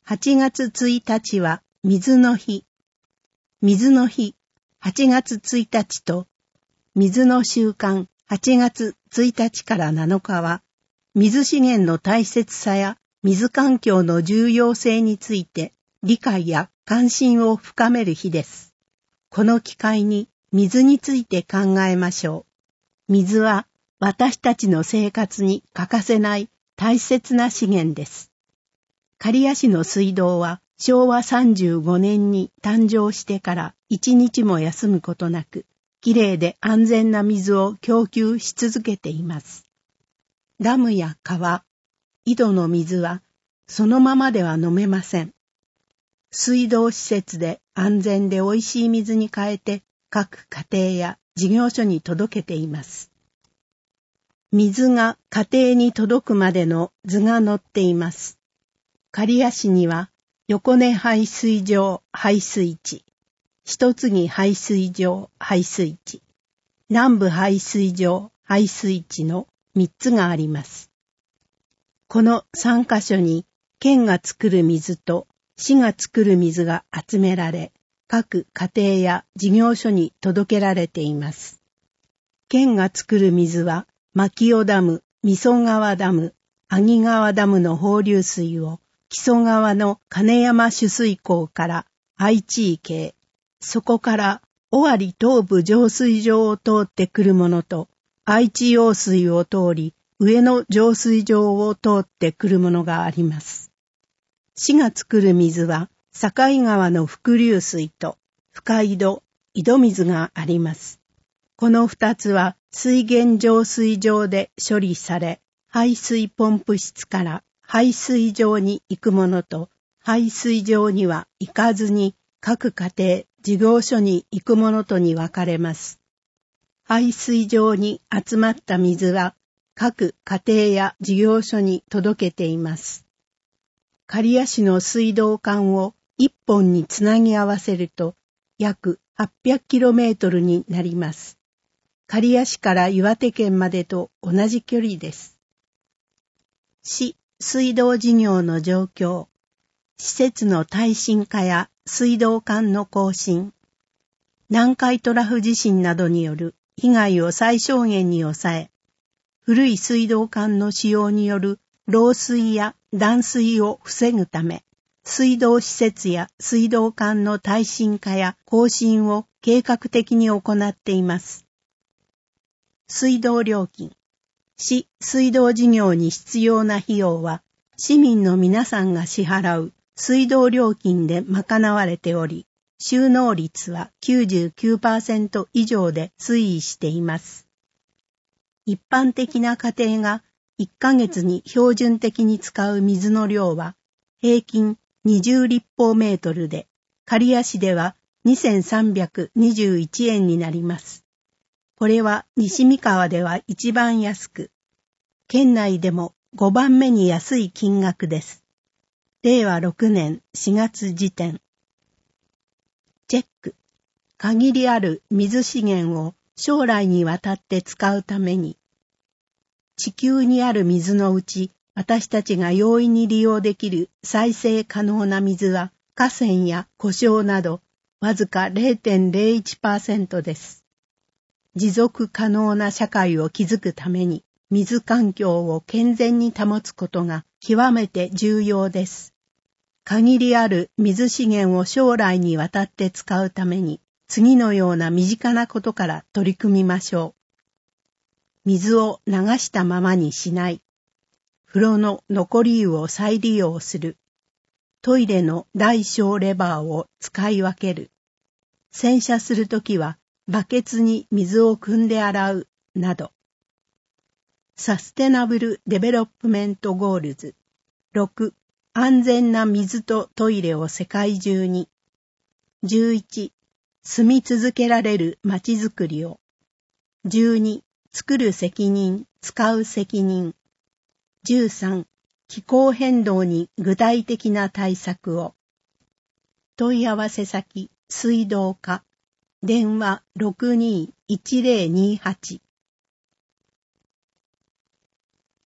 8月1日は水の日。水の日、8月1日と、水の週間、8月1日から7日は、水資源の大切さや水環境の重要性について理解や関心を深める日です。この機会に水について考えましょう。水は私たちの生活に欠かせない大切な資源です。刈谷市の水道は昭和35年に誕生してから1日も休むことなく、きれいで安全な水を供給し続けています。ダムや川、井戸の水はそのままでは飲めません。水道施設で安全でおいしい水に変えて各家庭や事業所に届けています。水が家庭に届くまでの図が載っています。刈谷市には横根排水場排水池、一木排水場排水池、南部排水場排水池の3つがあります。この3カ所に県が作る水と市が作る水が集められ、各家庭や事業所に届けられています。県が作る水は牧尾ダム、味噌川ダム、阿仁川ダムの放流水を木曽川の金山取水口から愛知池へ、そこから尾張東部浄水場を通ってくるものと、愛知用水を通り上野浄水場を通ってくるものがあります。市が作る水は境川の伏流水と深井戸、井戸水があります。この2つは水源浄水場で処理され、排水ポンプ室から排水場に行くものと、排水場には行かずに各家庭、事業所に行くものとに分かれます。排水場に集まった水は各家庭や事業所に届けています。刈谷市の水道管を1本につなぎ合わせると約 800km になります。刈谷市から岩手県までと同じ距離です。市水道事業の状況、施設の耐震化や水道管の更新、南海トラフ地震などによる被害を最小限に抑え、古い水道管の使用による漏水や断水を防ぐため、水道施設や水道管の耐震化や更新を計画的に行っています。水道料金。市水道事業に必要な費用は、市民の皆さんが支払う水道料金で賄われており、収納率は 99% 以上で推移しています。一般的な家庭が1ヶ月に標準的に使う水の量は平均20立方メートルで、刈谷市では2321円になります。これは西三河では一番安く、県内でも5番目に安い金額です。令和6年4月時点。チェック。限りある水資源を将来にわたって使うために、地球にある水のうち私たちが容易に利用できる再生可能な水は河川や湖沼などわずか 0.01% です。持続可能な社会を築くために水環境を健全に保つことが極めて重要です。限りある水資源を将来にわたって使うために次のような身近なことから取り組みましょう。水を流したままにしない。風呂の残り湯を再利用する。トイレの大小レバーを使い分ける。洗車するときはバケツに水を汲んで洗うなど。サステナブルデベロップメントゴールズ。6、安全な水とトイレを世界中に。11、住み続けられるまちづくりを。12、作る責任、使う責任。13、気候変動に具体的な対策を。問い合わせ先、水道課。電話 62-1028